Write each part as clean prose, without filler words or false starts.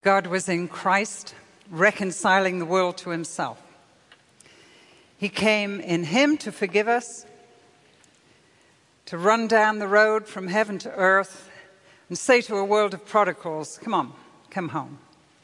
God was in Christ, reconciling the world to himself. He came in him to forgive us, to run down the road from heaven to earth and say to a world of prodigals, come on, come home.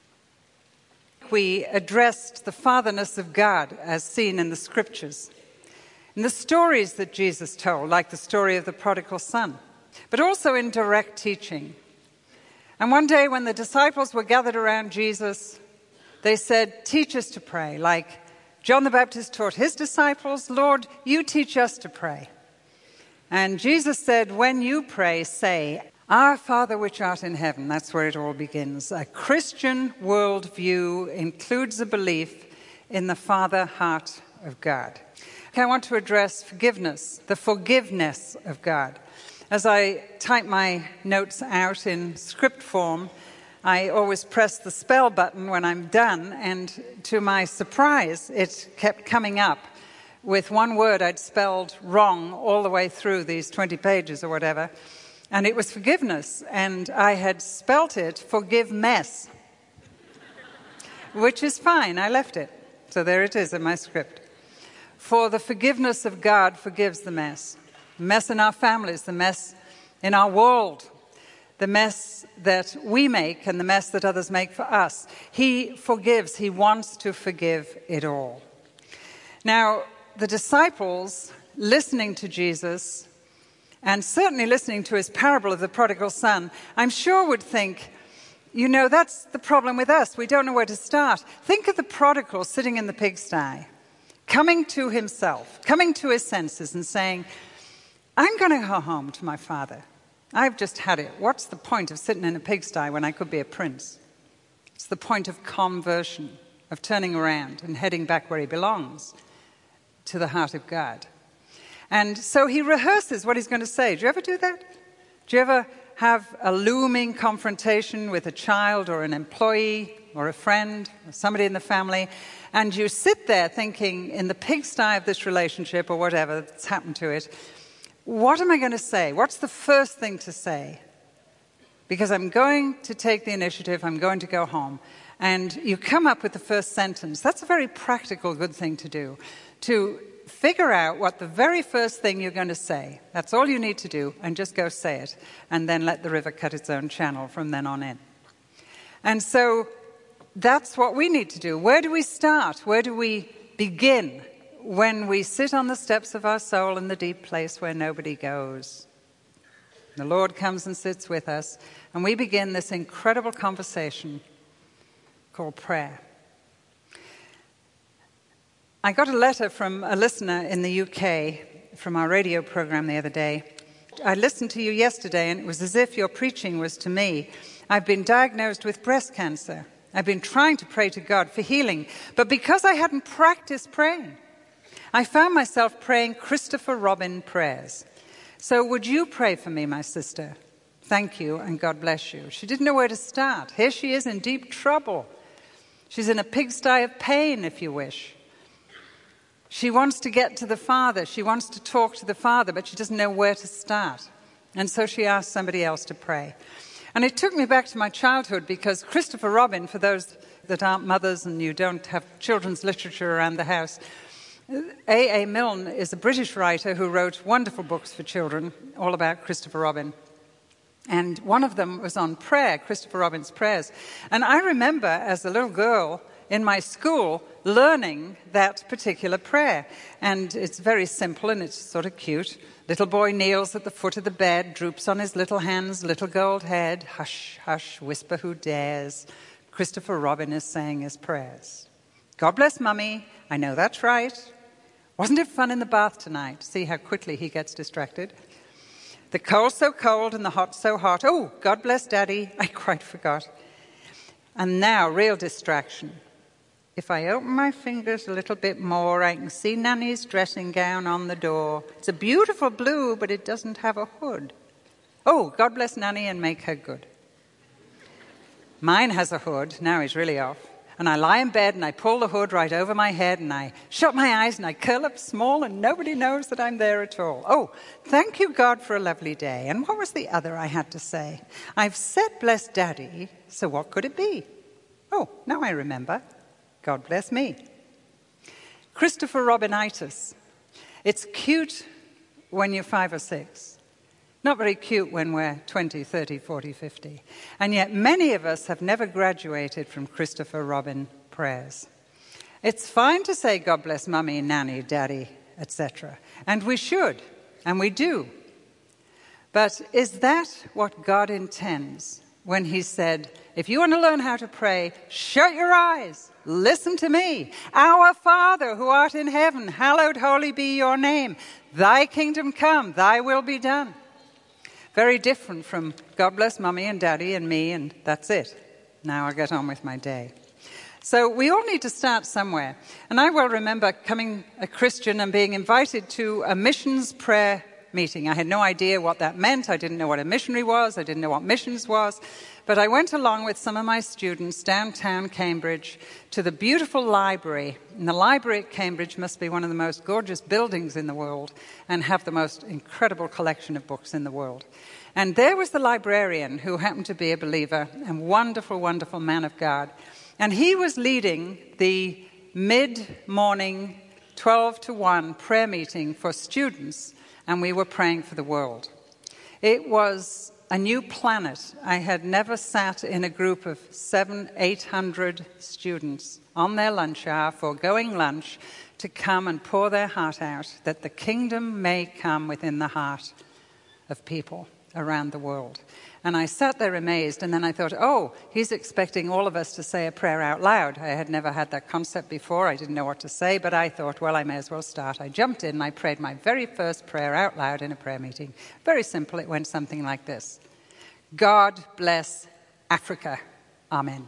We addressed the fatherness of God as seen in the scriptures, in the stories that Jesus told, like the story of the prodigal son, but also in direct teaching. And one day when the disciples were gathered around Jesus, they said, teach us to pray, like John the Baptist taught his disciples, Lord, you teach us to pray. And Jesus said, when you pray, say, Our Father which art in heaven. That's where it all begins. A Christian worldview includes a belief in the Father heart of God. Okay, I want to address forgiveness, the forgiveness of God. As I type my notes out in script form, I always press the spell button when I'm done, and to my surprise, it kept coming up with one word I'd spelled wrong all the way through these 20 pages or whatever, and it was forgiveness, and I had spelt it forgive mess, which is fine, I left it. So there it is in my script. For the forgiveness of God forgives the mess. The mess in our families, the mess in our world, the mess that we make and the mess that others make for us. He forgives. He wants to forgive it all. Now, the disciples listening to Jesus and certainly listening to his parable of the prodigal son, I'm sure would think, you know, that's the problem with us. We don't know where to start. Think of the prodigal sitting in the pigsty, coming to himself, coming to his senses and saying, I'm going to go home to my father. I've just had it. What's the point of sitting in a pigsty when I could be a prince? It's the point of conversion, of turning around and heading back where he belongs, to the heart of God. And so he rehearses what he's going to say. Do you ever do that? Do you ever have a looming confrontation with a child or an employee or a friend or somebody in the family, and you sit there thinking in the pigsty of this relationship or whatever that's happened to it, what am I going to say? What's the first thing to say? Because I'm going to take the initiative, I'm going to go home. And you come up with the first sentence. That's a very practical, good thing to do. To figure out what the very first thing you're going to say. That's all you need to do, and just go say it. And then let the river cut its own channel from then on in. And so that's what we need to do. Where do we start? Where do we begin? When we sit on the steps of our soul in the deep place where nobody goes. The Lord comes and sits with us, and we begin this incredible conversation called prayer. I got a letter from a listener in the UK from our radio program the other day. I listened to you yesterday, and it was as if your preaching was to me. I've been diagnosed with breast cancer. I've been trying to pray to God for healing, but because I hadn't practiced praying, I found myself praying Christopher Robin prayers. So would you pray for me, my sister? Thank you, and God bless you. She didn't know where to start. Here she is in deep trouble. She's in a pigsty of pain, if you wish. She wants to get to the Father. She wants to talk to the Father, but she doesn't know where to start. And so she asked somebody else to pray. And it took me back to my childhood, because Christopher Robin, for those that aren't mothers and you don't have children's literature around the house, A.A. Milne is a British writer who wrote wonderful books for children, all about Christopher Robin. And one of them was on prayer, Christopher Robin's prayers. And I remember, as a little girl in my school, learning that particular prayer. And it's very simple and it's sort of cute. Little boy kneels at the foot of the bed, droops on his little hands, little gold head. Hush, hush, whisper who dares. Christopher Robin is saying his prayers. God bless Mummy. I know that's right. Wasn't it fun in the bath tonight? See how quickly he gets distracted. The cold so cold and the hot so hot. Oh, God bless Daddy. I quite forgot. And now, real distraction. If I open my fingers a little bit more, I can see Nanny's dressing gown on the door. It's a beautiful blue, but it doesn't have a hood. Oh, God bless Nanny and make her good. Mine has a hood. Now he's really off. And I lie in bed and I pull the hood right over my head and I shut my eyes and I curl up small and nobody knows that I'm there at all. Oh, thank you, God, for a lovely day. And what was the other I had to say? I've said bless Daddy, so what could it be? Oh, now I remember. God bless me. Christopher Robinitis. It's cute when you're 5 or 6. Not very cute when we're 20, 30, 40, 50. And yet many of us have never graduated from Christopher Robin prayers. It's fine to say, God bless Mummy, Nanny, Daddy, etc. And we should, and we do. But is that what God intends when he said, if you want to learn how to pray, shut your eyes, listen to me. Our Father who art in heaven, hallowed holy be your name. Thy kingdom come, thy will be done. Very different from God bless Mummy and Daddy and me, and that's it. Now I get on with my day. So we all need to start somewhere. And I well remember becoming a Christian and being invited to a missions prayer meeting. I had no idea what that meant. I didn't know what a missionary was. I didn't know what missions was. But I went along with some of my students downtown Cambridge to the beautiful library. And the library at Cambridge must be one of the most gorgeous buildings in the world and have the most incredible collection of books in the world. And there was the librarian who happened to be a believer and wonderful, wonderful man of God. And he was leading the mid-morning 12 to 1 prayer meeting for students, and we were praying for the world. It was a new planet. I had never sat in a group of 700-800 students on their lunch hour, foregoing lunch, to come and pour their heart out, that the kingdom may come within the heart of people around the world. And I sat there amazed, and then I thought, oh, he's expecting all of us to say a prayer out loud. I had never had that concept before. I didn't know what to say, but I thought, well, I may as well start. I jumped in and I prayed my very first prayer out loud in a prayer meeting. Very simple. It went something like this. God bless Africa. Amen.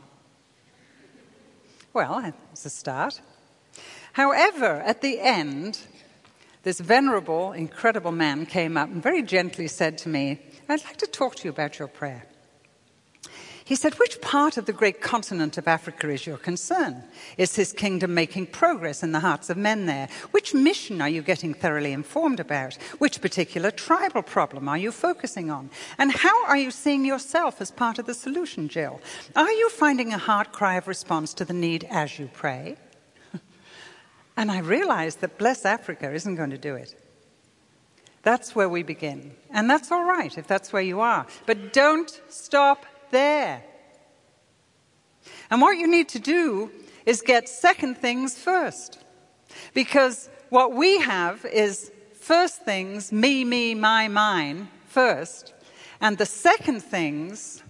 Well, it's a start. However, at the end, this venerable, incredible man came up and very gently said to me, I'd like to talk to you about your prayer. He said, which part of the great continent of Africa is your concern? Is his kingdom making progress in the hearts of men there? Which mission are you getting thoroughly informed about? Which particular tribal problem are you focusing on? And how are you seeing yourself as part of the solution, Jill? Are you finding a heart cry of response to the need as you pray? And I realized that Bless Africa isn't going to do it. That's where we begin. And that's all right if that's where you are. But don't stop there. And what you need to do is get second things first. Because what we have is first things, me, my, mine, first. And the second things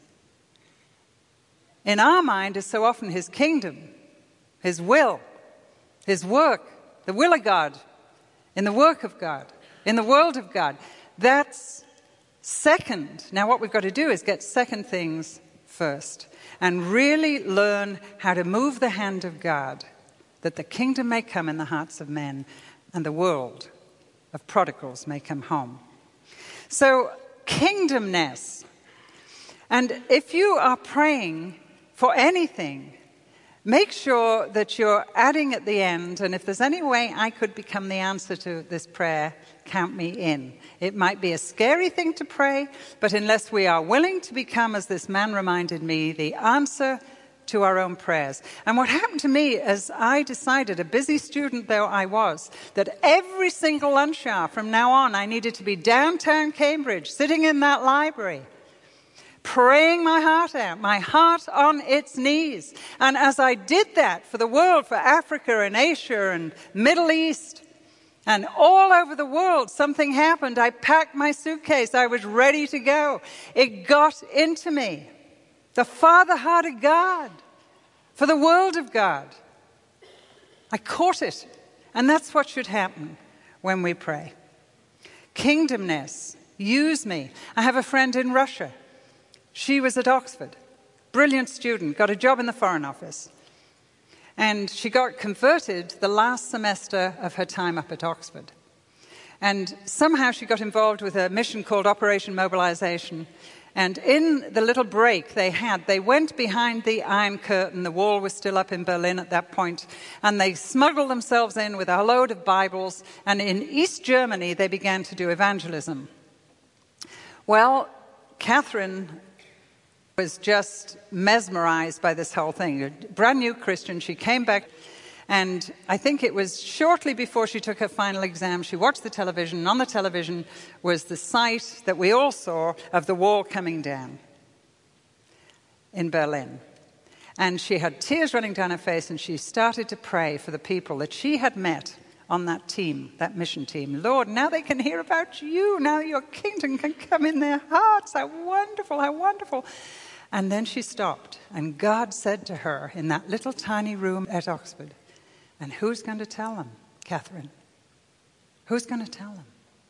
in our mind is so often his kingdom, his will, his work, the will of God, in the work of God, in the world of God. That's second. Now what we've got to do is get second things first and really learn how to move the hand of God, that the kingdom may come in the hearts of men and the world of prodigals may come home. So, kingdomness. And if you are praying for anything, make sure that you're adding at the end, and if there's any way I could become the answer to this prayer, count me in. It might be a scary thing to pray, but unless we are willing to become, as this man reminded me, the answer to our own prayers. And what happened to me as I decided, a busy student though I was, that every single lunch hour from now on I needed to be downtown Cambridge, sitting in that library, praying my heart out, my heart on its knees. And as I did that for the world, for Africa and Asia and Middle East and all over the world, something happened. I packed my suitcase. I was ready to go. It got into me. The Father heart of God for the world of God. I caught it. And that's what should happen when we pray. Kingdomness. Use me. I have a friend in Russia. She was at Oxford, brilliant student, got a job in the Foreign Office. And she got converted the last semester of her time up at Oxford. And somehow she got involved with a mission called Operation Mobilization. And in the little break they went behind the Iron Curtain. The wall was still up in Berlin at that point. And they smuggled themselves in with a load of Bibles. And in East Germany, they began to do evangelism. Well, Catherine was just mesmerized by this whole thing. A brand new Christian, she came back, and I think it was shortly before she took her final exam, she watched the television, and on the television was the sight that we all saw of the wall coming down in Berlin. And she had tears running down her face, and she started to pray for the people that she had met on that team, that mission team. Lord, now they can hear about you. Now your kingdom can come in their hearts. How wonderful, how wonderful. And then she stopped, and God said to her in that little tiny room at Oxford, and who's going to tell them, Catherine? Who's going to tell them?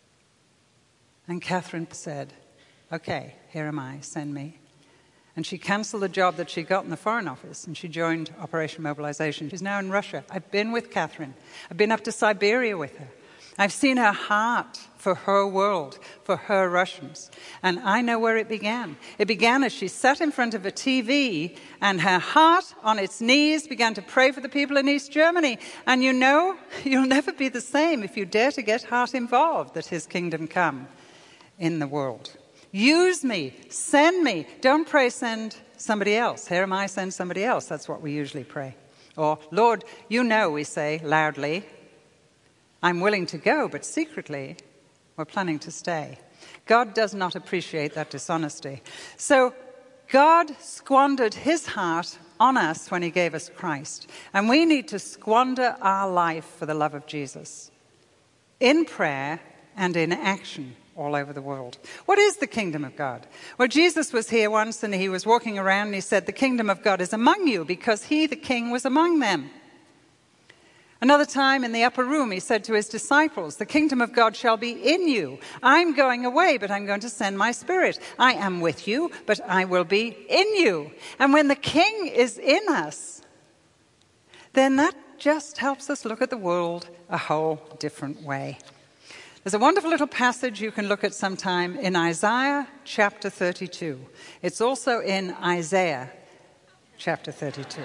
And Catherine said, okay, here am I, send me. And she cancelled the job that she got in the Foreign Office, and she joined Operation Mobilization. She's now in Russia. I've been with Catherine. I've been up to Siberia with her. I've seen her heart for her world, for her Russians. And I know where it began. It began as she sat in front of a TV, and her heart on its knees began to pray for the people in East Germany. And you know, you'll never be the same if you dare to get heart involved, that his kingdom come in the world. Use me, send me. Don't pray, send somebody else. Here am I, send somebody else. That's what we usually pray. Or, Lord, you know, we say loudly, I'm willing to go, but secretly, we're planning to stay. God does not appreciate that dishonesty. So God squandered his heart on us when he gave us Christ. And we need to squander our life for the love of Jesus in prayer and in action all over the world. What is the kingdom of God? Well, Jesus was here once, and he was walking around, and he said, the kingdom of God is among you, because he, the king, was among them. Another time in the upper room, he said to his disciples, the kingdom of God shall be in you. I'm going away, but I'm going to send my spirit. I am with you, but I will be in you. And when the king is in us, then that just helps us look at the world a whole different way. There's a wonderful little passage you can look at sometime in Isaiah chapter 32. It's also in Isaiah chapter 32.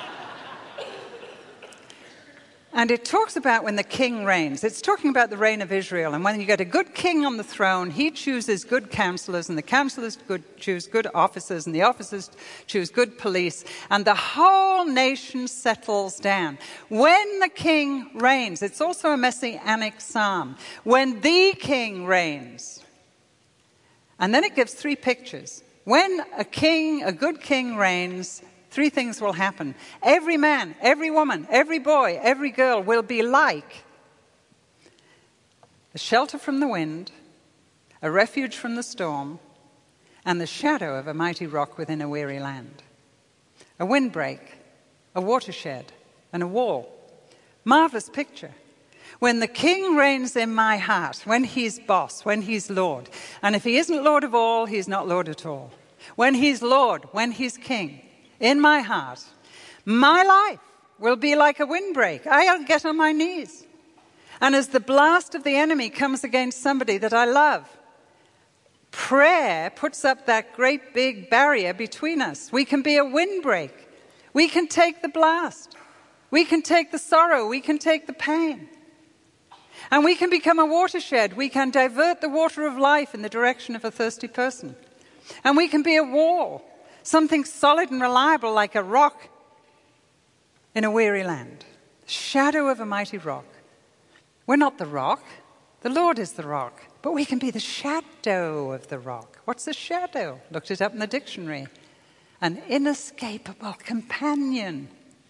And it talks about when the king reigns. It's talking about the reign of Israel. And when you get a good king on the throne, he chooses good counselors, and the counselors choose good officers, and the officers choose good police, and the whole nation settles down. When the king reigns, it's also a messianic psalm. When the king reigns. And then it gives three pictures. When a good king reigns, three things will happen. Every man, every woman, every boy, every girl will be like a shelter from the wind, a refuge from the storm, and the shadow of a mighty rock within a weary land. A windbreak, a watershed, and a wall. Marvelous picture. When the king reigns in my heart, when he's boss, when he's Lord, and if he isn't Lord of all, he's not Lord at all. When he's Lord, when he's king, in my heart, my life will be like a windbreak. I'll get on my knees. And as the blast of the enemy comes against somebody that I love, prayer puts up that great big barrier between us. We can be a windbreak. We can take the blast. We can take the sorrow. We can take the pain. And we can become a watershed. We can divert the water of life in the direction of a thirsty person. And we can be a wall. Something solid and reliable like a rock in a weary land. Shadow of a mighty rock. We're not the rock. The Lord is the rock. But we can be the shadow of the rock. What's a shadow? Looked it up in the dictionary. An inescapable companion.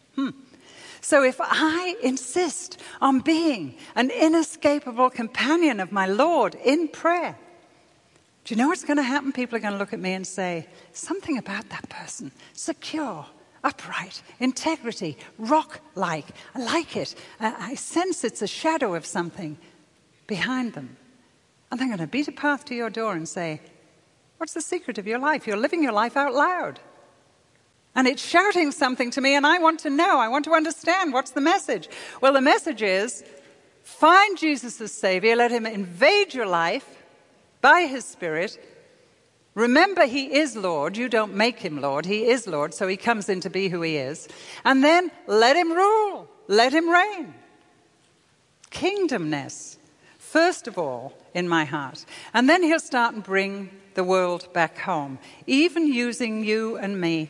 So if I insist on being an inescapable companion of my Lord in prayer, do you know what's going to happen? People are going to look at me and say, something about that person, secure, upright, integrity, rock-like. I like it. I sense it's a shadow of something behind them. And they're going to beat a path to your door and say, what's the secret of your life? You're living your life out loud. And it's shouting something to me, and I want to know. I want to understand. What's the message? Well, the message is, find Jesus as Savior. Let him invade your life by his Spirit. Remember, he is Lord. You don't make him Lord. He is Lord, so he comes in to be who he is. And then let him rule. Let him reign. Kingdomness. first of all in my heart. And then he'll start and bring the world back home, even using you and me,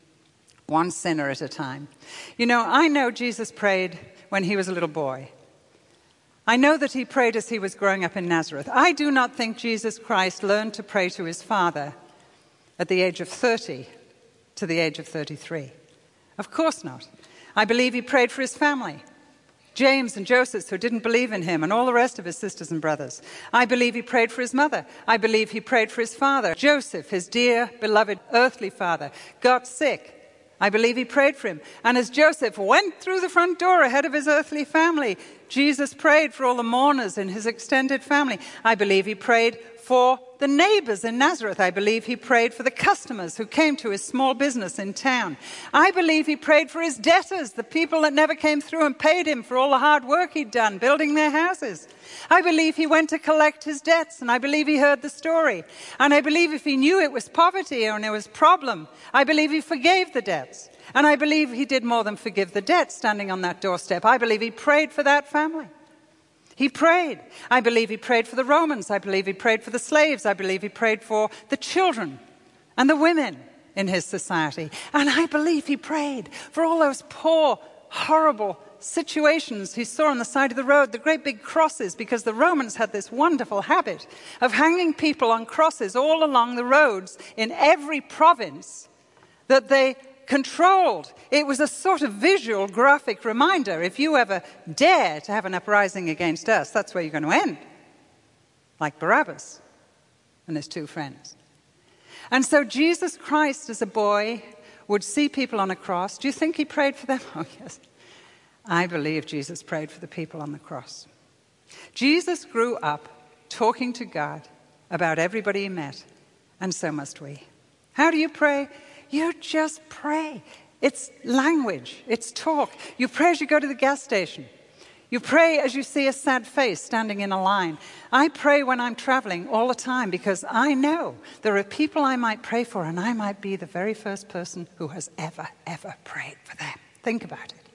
one sinner at a time. You know, I know Jesus prayed when he was a little boy. I know that he prayed as he was growing up in Nazareth. I do not think Jesus Christ learned to pray to his Father at the age of 30 to the age of 33. Of course not. I believe he prayed for his family, James and Joseph, who didn't believe in him, and all the rest of his sisters and brothers. I believe he prayed for his mother. I believe he prayed for his father. Joseph, his dear, beloved earthly father, got sick. I believe he prayed for him. And as Joseph went through the front door ahead of his earthly family, Jesus prayed for all the mourners in his extended family. I believe he prayed for the neighbors in Nazareth. I believe he prayed for the customers who came to his small business in town. I believe he prayed for his debtors, the people that never came through and paid him for all the hard work he'd done building their houses. I believe he went to collect his debts, and I believe he heard the story. And I believe if he knew it was poverty and it was a problem, I believe he forgave the debts. And I believe he did more than forgive the debt standing on that doorstep. I believe he prayed for that family. He prayed. I believe he prayed for the Romans. I believe he prayed for the slaves. I believe he prayed for the children and the women in his society. And I believe he prayed for all those poor, horrible situations he saw on the side of the road, the great big crosses, because the Romans had this wonderful habit of hanging people on crosses all along the roads in every province that they controlled. It was a sort of visual, graphic reminder. If you ever dare to have an uprising against us, that's where you're going to end. Like Barabbas and his two friends. And so Jesus Christ, as a boy, would see people on a cross. Do you think he prayed for them? Oh, yes. I believe Jesus prayed for the people on the cross. Jesus grew up talking to God about everybody he met, and so must we. How do you pray? You just pray. It's language. It's talk. You pray as you go to the gas station. You pray as you see a sad face standing in a line. I pray when I'm traveling all the time because I know there are people I might pray for, and I might be the very first person who has ever prayed for them. Think about it.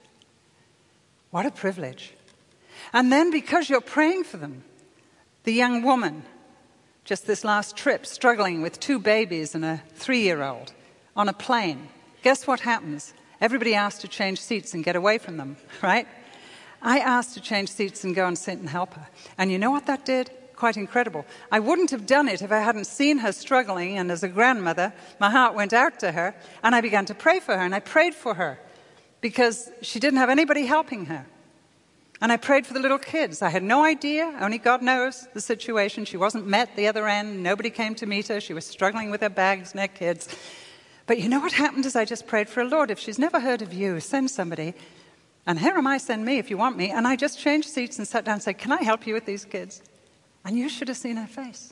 What a privilege. And then because you're praying for them, the young woman, just this last trip, struggling with 2 babies and a 3-year-old, on a plane, guess what happens? Everybody asks to change seats and get away from them, right? I asked to change seats and go and sit and help her. And you know what that did? Quite incredible. I wouldn't have done it if I hadn't seen her struggling, and as a grandmother, my heart went out to her, and I began to pray for her, and I prayed for her because she didn't have anybody helping her. And I prayed for the little kids. I had no idea, only God knows the situation. She wasn't met the other end. Nobody came to meet her. She was struggling with her bags and her kids. But you know what happened is I just prayed for her, Lord, if she's never heard of you, send somebody. And here am I, send me if you want me. And I just changed seats and sat down and said, can I help you with these kids? And you should have seen her face.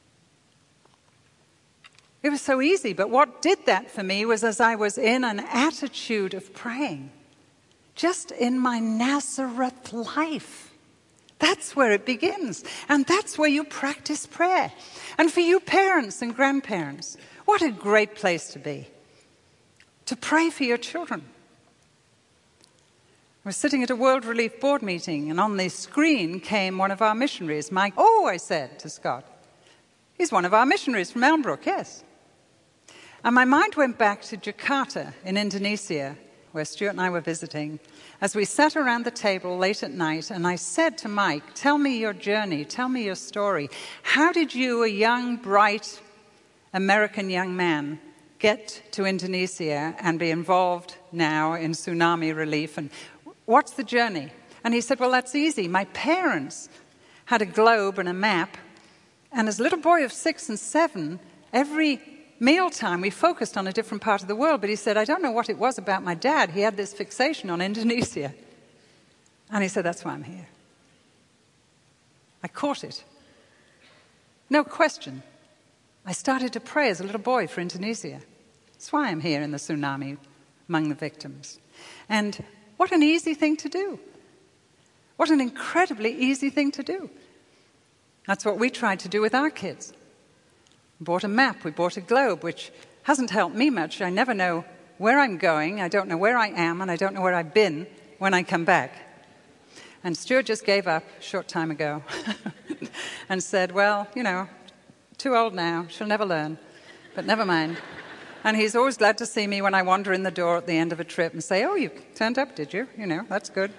It was so easy. But what did that for me was as I was in an attitude of praying, just in my Nazareth life. That's where it begins. And that's where you practice prayer. And for you parents and grandparents, what a great place to be. To pray for your children. I was sitting at a World Relief Board meeting, and on the screen came one of our missionaries, Mike. Oh, I said to Scott, he's one of our missionaries from Elmbrook, yes. And my mind went back to Jakarta in Indonesia, where Stuart and I were visiting, as we sat around the table late at night, and I said to Mike, tell me your journey, tell me your story. How did you, a young, bright American young man, get to Indonesia and be involved now in tsunami relief? And what's the journey? And he said, well, that's easy. My parents had a globe and a map, and as a little boy of 6 and 7, every mealtime we focused on a different part of the world. But he said, I don't know what it was about my dad. He had this fixation on Indonesia. And he said, that's why I'm here. I caught it. No question. I started to pray as a little boy for Indonesia. That's why I'm here in the tsunami among the victims. And what an easy thing to do. What an incredibly easy thing to do. That's what we tried to do with our kids. We bought a map, we bought a globe, which hasn't helped me much. I never know where I'm going, I don't know where I am, and I don't know where I've been when I come back. And Stuart just gave up a short time ago and said, well, too old now, she'll never learn, but never mind. And he's always glad to see me when I wander in the door at the end of a trip and say, oh, you turned up, did you? That's good.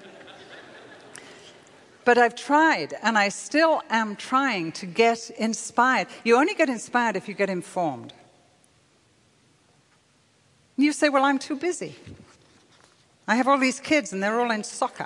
But I've tried, and I still am trying to get inspired. You only get inspired if you get informed. You say, well, I'm too busy. I have all these kids, and they're all in soccer.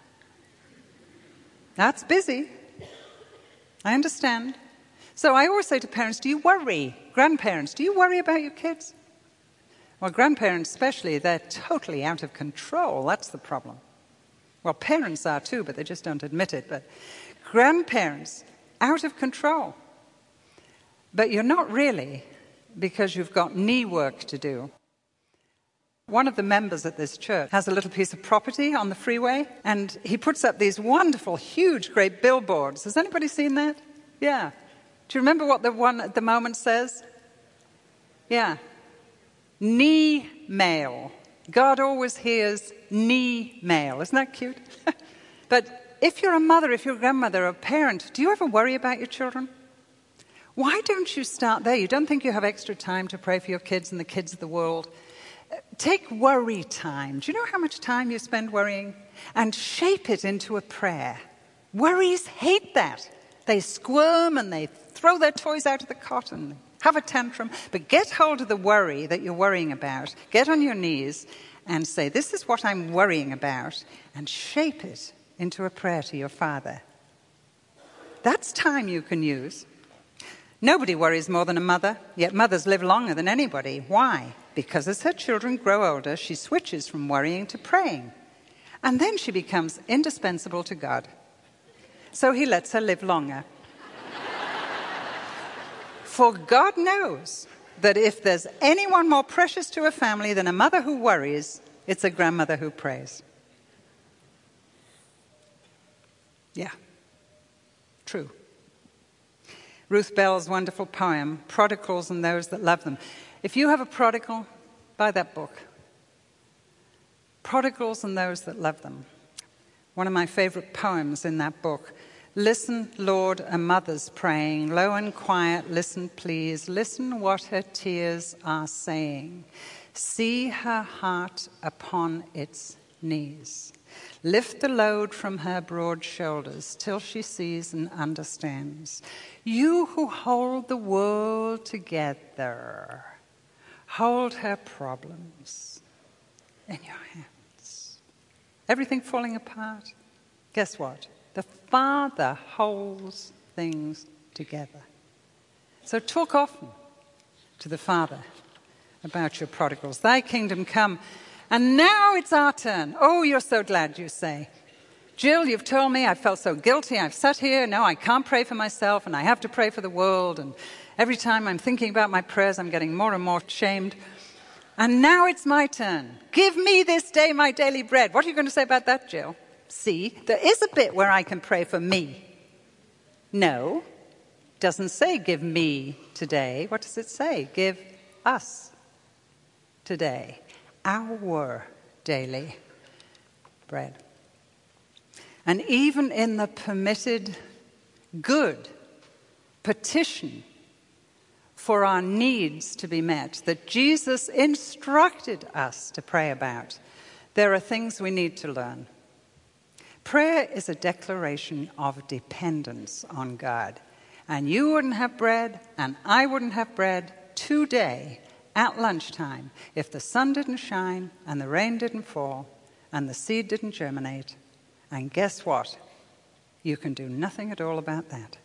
That's busy. I understand. So I always say to parents, do you worry? Grandparents, do you worry about your kids? Well, grandparents especially, they're totally out of control. That's the problem. Well, parents are too, but they just don't admit it. But grandparents, out of control. But you're not really, because you've got knee work to do. One of the members at this church has a little piece of property on the freeway, and he puts up these wonderful, huge, great billboards. Has anybody seen that? Yeah. Do you remember what the one at the moment says? Yeah. Knee mail. God always hears knee mail. Isn't that cute? But if you're a mother, if you're a grandmother, or a parent, do you ever worry about your children? Why don't you start there? You don't think you have extra time to pray for your kids and the kids of the world? Take worry time. Do you know how much time you spend worrying? And shape it into a prayer. Worries hate that. They squirm and they throw their toys out of the cot and have a tantrum. But get hold of the worry that you're worrying about. Get on your knees and say, this is what I'm worrying about, and shape it into a prayer to your Father. That's time you can use. Nobody worries more than a mother, yet mothers live longer than anybody. Why? Because as her children grow older, she switches from worrying to praying. And then she becomes indispensable to God. So he lets her live longer. For God knows that if there's anyone more precious to a family than a mother who worries, it's a grandmother who prays. Yeah, true. Ruth Bell's wonderful poem, Prodigals and Those That Love Them. If you have a prodigal, buy that book. Prodigals and Those That Love Them. One of my favorite poems in that book. Listen, Lord, a mother's praying. Low and quiet, listen, please. Listen what her tears are saying. See her heart upon its knees. Lift the load from her broad shoulders till she sees and understands. You who hold the world together, hold her problems in your hands. Everything falling apart, guess what? The Father holds things together. So talk often to the Father about your prodigals. Thy kingdom come. And now it's our turn. Oh, you're so glad, you say. Jill, you've told me I felt so guilty. I've sat here. No, I can't pray for myself, and I have to pray for the world. And every time I'm thinking about my prayers, I'm getting more and more shamed. And now it's my turn. Give me this day my daily bread. What are you going to say about that, Jill? See, there is a bit where I can pray for me. No, doesn't say give me today. What does it say? Give us today our daily bread. And even in the permitted good petition for our needs to be met that Jesus instructed us to pray about, there are things we need to learn. Prayer is a declaration of dependence on God. And you wouldn't have bread, and I wouldn't have bread today at lunchtime if the sun didn't shine, and the rain didn't fall, and the seed didn't germinate. And guess what? You can do nothing at all about that.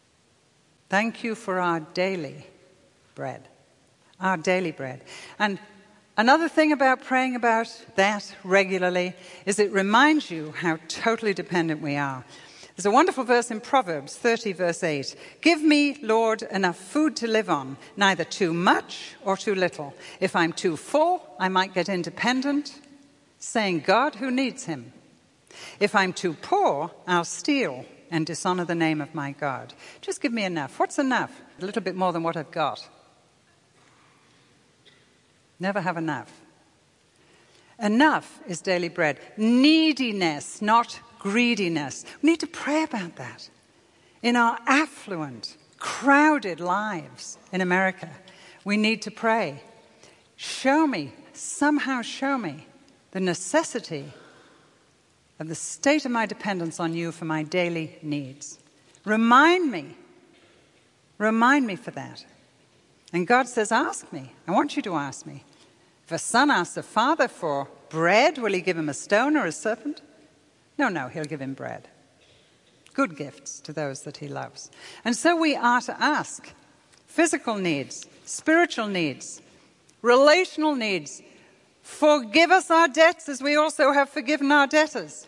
Thank you for our daily bread. Our daily bread. And another thing about praying about that regularly is it reminds you how totally dependent we are. There's a wonderful verse in Proverbs 30, verse 8. Give me, Lord, enough food to live on, neither too much or too little. If I'm too full, I might get independent, saying, God, who needs him? If I'm too poor, I'll steal and dishonor the name of my God. Just give me enough. What's enough? A little bit more than what I've got. Never have enough. Enough is daily bread. Neediness, not greediness. We need to pray about that. In our affluent, crowded lives in America, we need to pray. Somehow show me the necessity of the state of my dependence on you for my daily needs. Remind me for that. And God says, ask me. I want you to ask me. If a son asks a father for bread, will he give him a stone or a serpent? No, he'll give him bread. Good gifts to those that he loves. And so we are to ask physical needs, spiritual needs, relational needs. Forgive us our debts as we also have forgiven our debtors.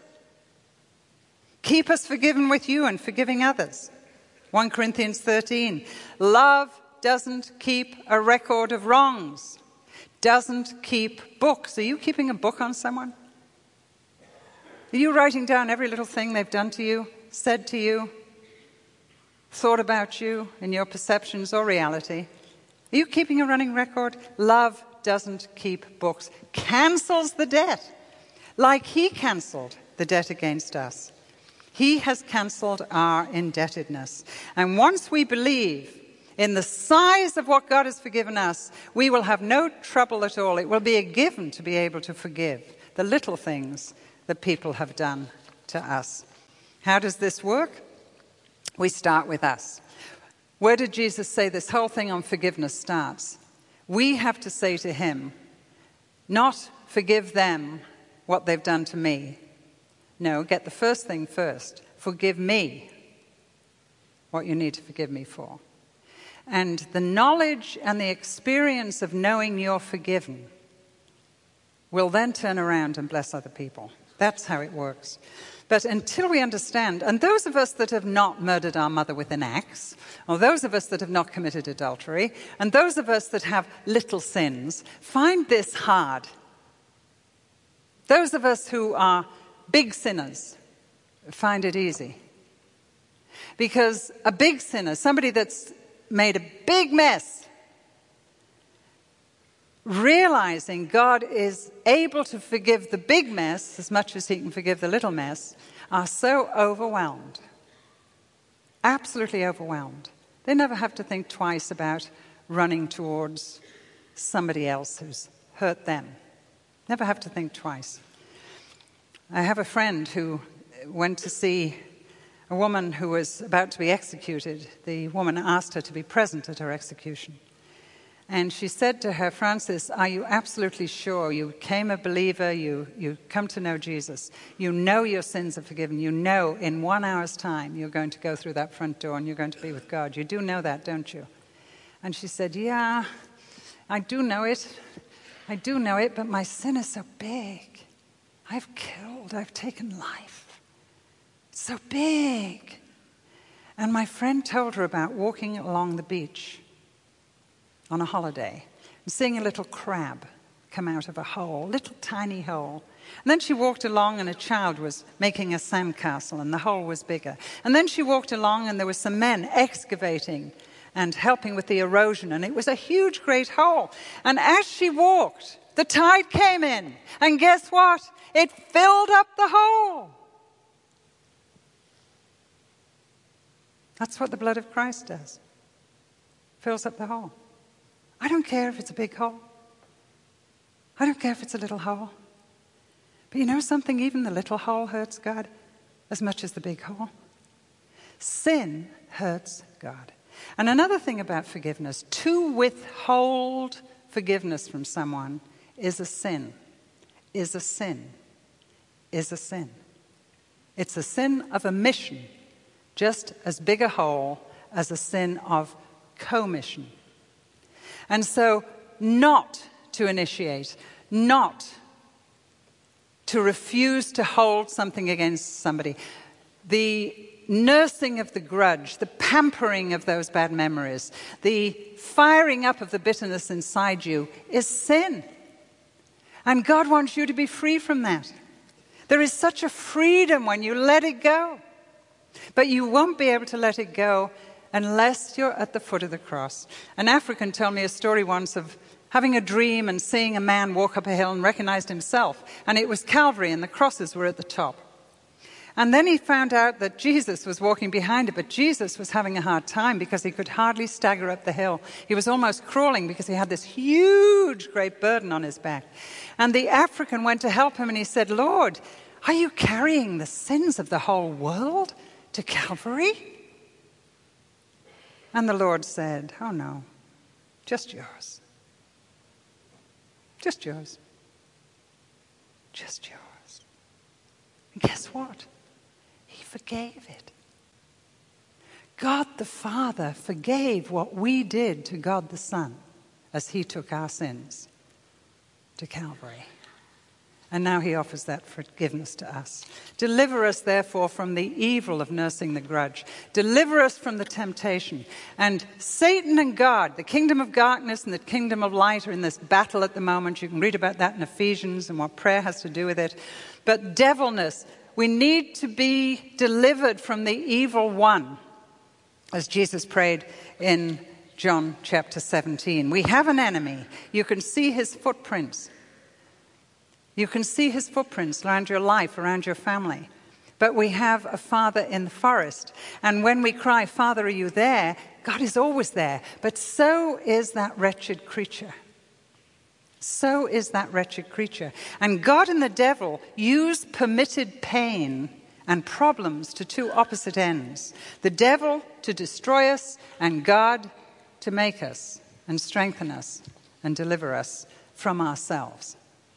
Keep us forgiven with you and forgiving others. 1 Corinthians 13. Love doesn't keep a record of wrongs. Doesn't keep books. Are you keeping a book on someone? Are you writing down every little thing they've done to you, said to you, thought about you in your perceptions or reality? Are you keeping a running record? Love doesn't keep books. Cancels the debt like he cancelled the debt against us. He has cancelled our indebtedness. And once we believe in the size of what God has forgiven us, we will have no trouble at all. It will be a given to be able to forgive the little things that people have done to us. How does this work? We start with us. Where did Jesus say this whole thing on forgiveness starts? We have to say to him, not forgive them what they've done to me. No, get the first thing first. Forgive me what you need to forgive me for. And the knowledge and the experience of knowing you're forgiven will then turn around and bless other people. That's how it works. But until we understand, and those of us that have not murdered our mother with an axe, or those of us that have not committed adultery, and those of us that have little sins, find this hard. Those of us who are big sinners find it easy. Because a big sinner, somebody that's made a big mess, realizing God is able to forgive the big mess as much as he can forgive the little mess, are so overwhelmed. Absolutely overwhelmed. They never have to think twice about running towards somebody else who's hurt them. Never have to think twice. I have a friend who went to see a woman who was about to be executed. The woman asked her to be present at her execution. And she said to her, Frances, are you absolutely sure you became a believer, you come to know Jesus, you know your sins are forgiven, you know in 1 hour's time you're going to go through that front door and you're going to be with God. You do know that, don't you? And she said, yeah, I do know it. I do know it, but my sin is so big. I've killed, I've taken life. It's so big. And my friend told her about walking along the beach on a holiday and seeing a little crab come out of a hole, little tiny hole. And then she walked along and a child was making a sandcastle and the hole was bigger. And then she walked along and there were some men excavating and helping with the erosion, and it was a huge, great hole. And as she walked, the tide came in, and guess what? It filled up the hole. That's what the blood of Christ does. Fills up the hole. I don't care if it's a big hole. I don't care if it's a little hole. But you know something? Even the little hole hurts God as much as the big hole. Sin hurts God. And another thing about forgiveness, to withhold forgiveness from someone is a sin. Is a sin. Is a sin. It's a sin of omission, just as big a hole as a sin of commission. And so not to initiate, not to refuse to hold something against somebody, the nursing of the grudge, the pampering of those bad memories, the firing up of the bitterness inside you is sin. And God wants you to be free from that. There is such a freedom when you let it go. But you won't be able to let it go unless you're at the foot of the cross. An African told me a story once of having a dream and seeing a man walk up a hill and recognized himself. And it was Calvary and the crosses were at the top. And then he found out that Jesus was walking behind it, but Jesus was having a hard time because he could hardly stagger up the hill. He was almost crawling because he had this huge, great burden on his back. And the African went to help him, and he said, "Lord, are you carrying the sins of the whole world to Calvary?" And the Lord said, "Oh no, just yours. Just yours. Just yours." And guess what? He forgave it. God the Father forgave what we did to God the Son as he took our sins to Calvary. And now he offers that forgiveness to us. Deliver us, therefore, from the evil of nursing the grudge. Deliver us from the temptation. And Satan and God, the kingdom of darkness and the kingdom of light, are in this battle at the moment. You can read about that in Ephesians and what prayer has to do with it. But devilness, we need to be delivered from the evil one, as Jesus prayed in John chapter 17. We have an enemy. You can see his footprints. You can see his footprints around your life, around your family. But we have a Father in the forest. And when we cry, "Father, are you there?" God is always there. But so is that wretched creature. So is that wretched creature. And God and the devil use permitted pain and problems to two opposite ends. The devil to destroy us, and God to make us and strengthen us and deliver us from ourselves.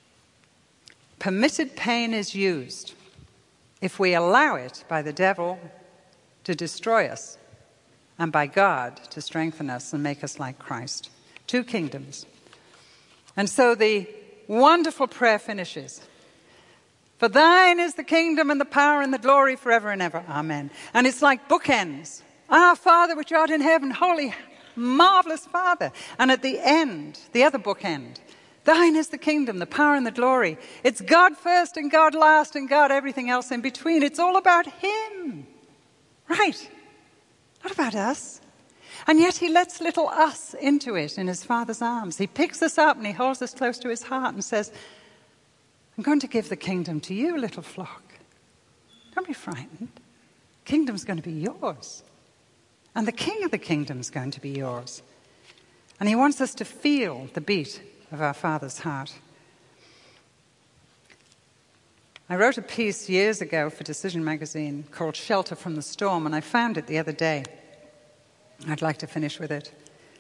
Permitted pain is used if we allow it by the devil to destroy us, and by God to strengthen us and make us like Christ. Two kingdoms. And so the wonderful prayer finishes. "For thine is the kingdom and the power and the glory forever and ever. Amen." And it's like bookends. "Our Father which art in heaven, holy, marvelous Father." And at the end, the other bookend, "Thine is the kingdom, the power and the glory." It's God first and God last and God everything else in between. It's all about him. Right? Not about us. And yet he lets little us into it in his Father's arms. He picks us up and he holds us close to his heart and says, "I'm going to give the kingdom to you, little flock. Don't be frightened. The kingdom's going to be yours. And the king of the kingdom's going to be yours." And he wants us to feel the beat of our Father's heart. I wrote a piece years ago for Decision magazine called "Shelter from the Storm," and I found it the other day. I'd like to finish with it.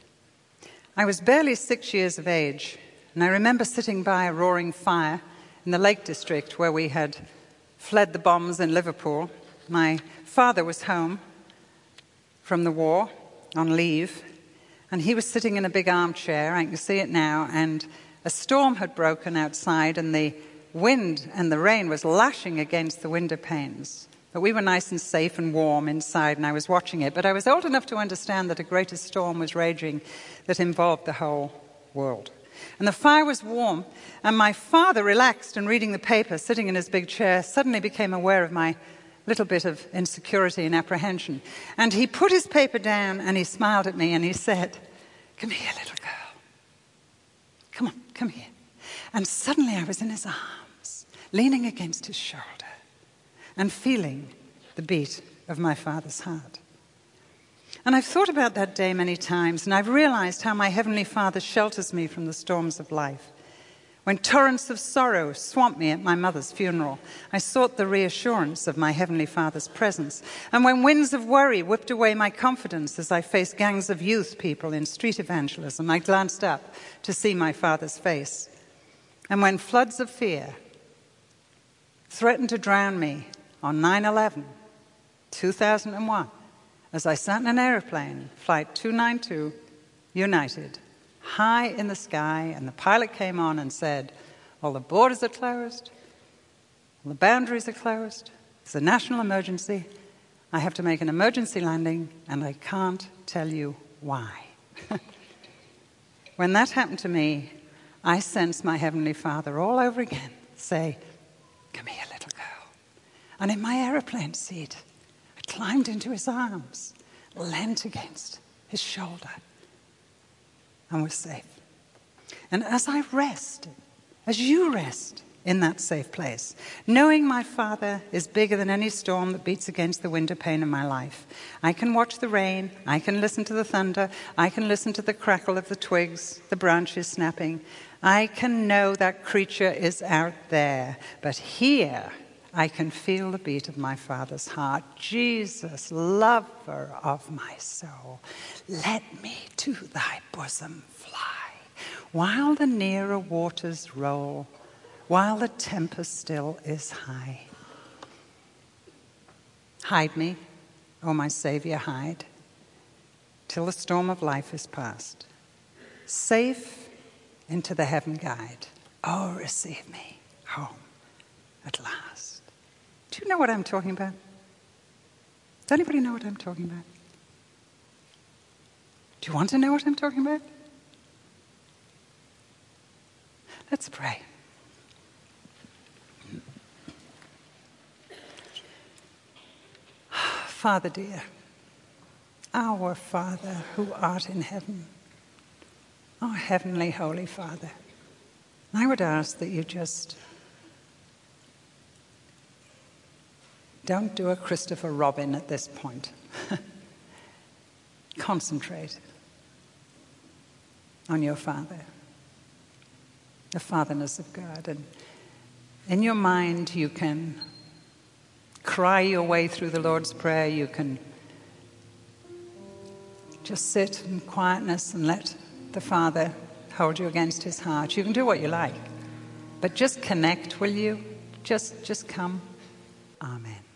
I was barely 6 years of age, and I remember sitting by a roaring fire in the Lake District where we had fled the bombs in Liverpool. My father was home from the war on leave, and he was sitting in a big armchair. I can see it now. And a storm had broken outside, and the wind and the rain was lashing against the window panes. But we were nice and safe and warm inside, and I was watching it. But I was old enough to understand that a greater storm was raging that involved the whole world. And the fire was warm, and my father, relaxed and reading the paper, sitting in his big chair, suddenly became aware of my little bit of insecurity and apprehension. And he put his paper down and he smiled at me and he said, "Come here, little girl. Come on, come here." And suddenly I was in his arms, leaning against his shoulder and feeling the beat of my Father's heart. And I've thought about that day many times, and I've realized how my Heavenly Father shelters me from the storms of life. When torrents of sorrow swamped me at my mother's funeral, I sought the reassurance of my Heavenly Father's presence. And when winds of worry whipped away my confidence as I faced gangs of youth people in street evangelism, I glanced up to see my Father's face. And when floods of fear threatened to drown me on 9/11, 2001, as I sat in an airplane, Flight 292, United, high in the sky, and the pilot came on and said, "All the borders are closed, all the boundaries are closed, it's a national emergency, I have to make an emergency landing, and I can't tell you why." When that happened to me, I sensed my Heavenly Father all over again say, "Come here, little girl." And in my aeroplane seat, I climbed into his arms, leant against his shoulder, and was safe. And as I rest, as you rest in that safe place, knowing my Father is bigger than any storm that beats against the window pane of my life. I can watch the rain, I can listen to the thunder, I can listen to the crackle of the twigs, the branches snapping. I can know that creature is out there, but here I can feel the beat of my Father's heart. Jesus, lover of my soul, let me to thy bosom fly, while the nearer waters roll, while the tempest still is high. Hide me, O my Savior, hide, till the storm of life is past. Safe into the heaven guide, oh, receive me home at last. Do you know what I'm talking about? Does anybody know what I'm talking about? Do you want to know what I'm talking about? Let's pray. Father dear, our Father who art in heaven, our heavenly Holy Father, I would ask that you just don't do a Christopher Robin at this point. Concentrate on your Father, the fatherness of God. And in your mind, you can cry your way through the Lord's Prayer. You can just sit in quietness and let the Father hold you against his heart. You can do what you like, but just connect, will you? Just come. Amen.